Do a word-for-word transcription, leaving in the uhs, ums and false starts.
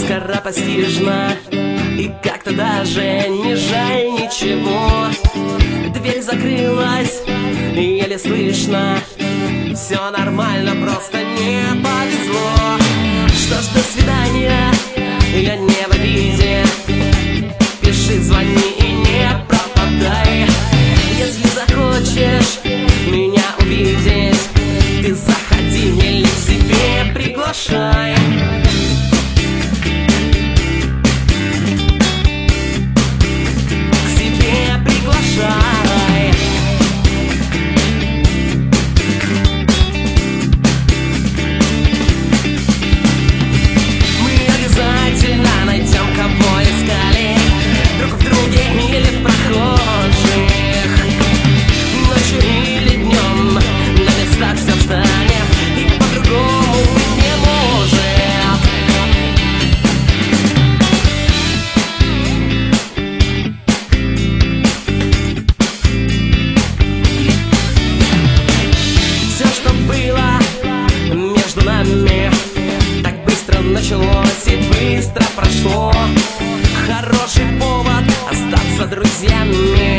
скоропостижно, и как-то даже не жаль ничего. Дверь закрылась, еле слышно. Все нормально, просто не повезло. Что ж, до свидания, я не в обиде. Пиши, звони и не пропадай. Если захочешь меня увидеть, ты заходи или к себе приглашай. К себе приглашай. Мы обязательно найдем, кого искали, друг в друге или в прохожих. Ночью или днем на местах все встанет, и по-другому не может. Все, что было между нами, так быстро началось и быстро прошло. Хороший повод остаться друзьями.